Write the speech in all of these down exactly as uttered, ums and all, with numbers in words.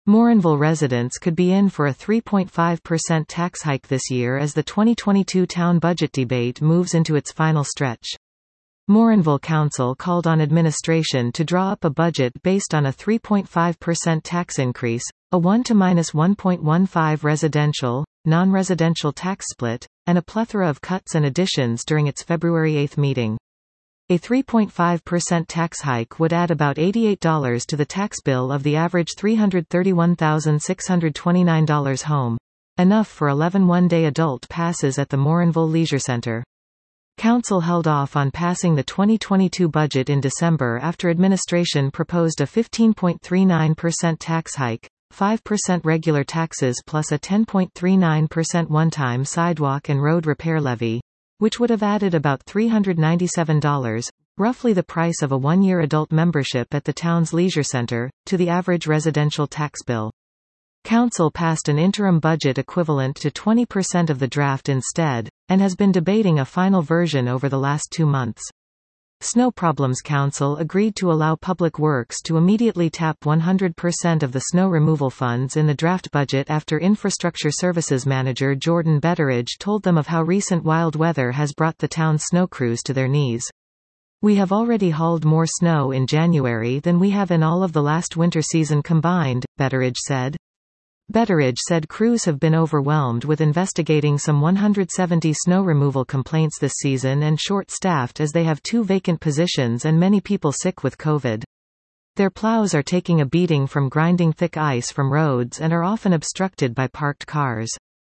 Morinville residents could be in for a three point five percent tax hike this year as the twenty twenty-two town budget debate moves into its final stretch. Morinville Council called on administration to draw up a budget based on a three point five percent tax increase, a one to one point one five residential, non-residential tax split, and a plethora of cuts and additions during its February eighth meeting. A three point five percent tax hike would add about eighty-eight dollars to the tax bill of the average three hundred thirty-one thousand six hundred twenty-nine dollars home. Enough for eleven one-day adult passes at the Morinville Leisure Center. Council held off on passing the twenty twenty-two budget in December after administration proposed a fifteen point three nine percent tax hike, five percent regular taxes plus a ten point three nine percent one-time sidewalk and road repair levy, which would have added about three hundred ninety-seven dollars, roughly the price of a one-year adult membership at the town's leisure center, to the average residential tax bill. Council passed an interim budget equivalent to twenty percent of the draft instead, and has been debating a final version over the last two months. Snow Problems Council agreed to allow Public Works to immediately tap one hundred percent of the snow removal funds in the draft budget after Infrastructure Services Manager Jordan Betteridge told them of how recent wild weather has brought the town's snow crews to their knees. "We have already hauled more snow in January than we have in all of the last winter season combined," Betteridge said. Betteridge said crews have been overwhelmed with investigating some one hundred seventy snow removal complaints this season and short-staffed as they have two vacant positions and many people sick with COVID. Their plows are taking a beating from grinding thick ice from roads and are often obstructed by parked cars.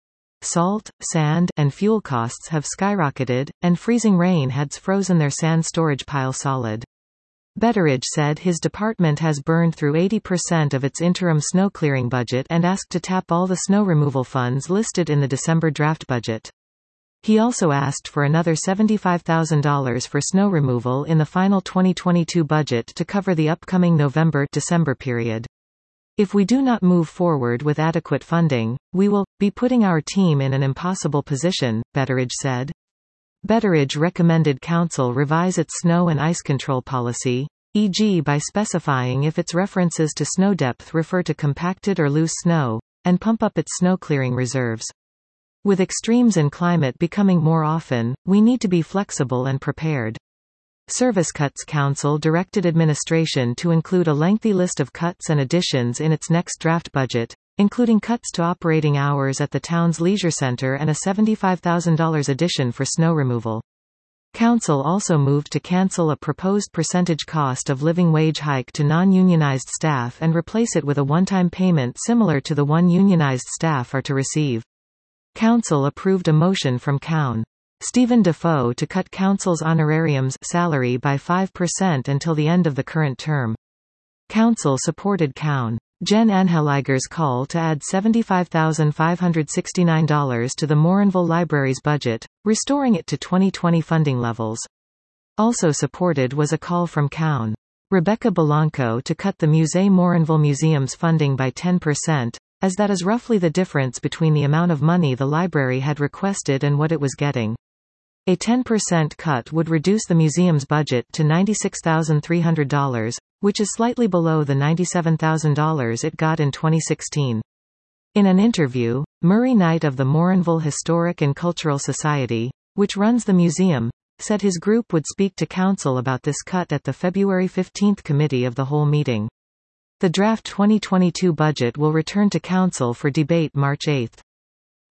Salt, sand, and fuel costs have skyrocketed, and freezing rain has frozen their sand storage pile solid. Betteridge said his department has burned through eighty percent of its interim snow clearing budget and asked to tap all the snow removal funds listed in the December draft budget. He also asked for another seventy-five thousand dollars for snow removal in the final twenty twenty-two budget to cover the upcoming November-December period. "If we do not move forward with adequate funding, we will be putting our team in an impossible position," Betteridge said. Betteridge recommended Council revise its snow and ice control policy, for example by specifying if its references to snow depth refer to compacted or loose snow, and pump up its snow clearing reserves. "With extremes in climate becoming more often, we need to be flexible and prepared." Service Cuts Council directed administration to include a lengthy list of cuts and additions in its next draft budget, including cuts to operating hours at the town's leisure center and a seventy-five thousand dollars addition for snow removal. Council also moved to cancel a proposed percentage cost of living wage hike to non-unionized staff and replace it with a one-time payment similar to the one unionized staff are to receive. Council approved a motion from Coun. Stephen Defoe to cut Council's honorariums salary by five percent until the end of the current term. Council supported Coun. Jen Anheliger's call to add seventy-five thousand five hundred sixty-nine dollars to the Morinville Library's budget, restoring it to twenty twenty funding levels. Also supported was a call from Coun. Rebecca Belanco to cut the Musée Morinville Museum's funding by ten percent, as that is roughly the difference between the amount of money the library had requested and what it was getting. A ten percent cut would reduce the museum's budget to ninety-six thousand three hundred dollars, which is slightly below the ninety-seven thousand dollars it got in twenty sixteen. In an interview, Murray Knight of the Morinville Historic and Cultural Society, which runs the museum, said his group would speak to Council about this cut at the February fifteenth Committee of the Whole meeting. The draft twenty twenty-two budget will return to Council for debate March eighth.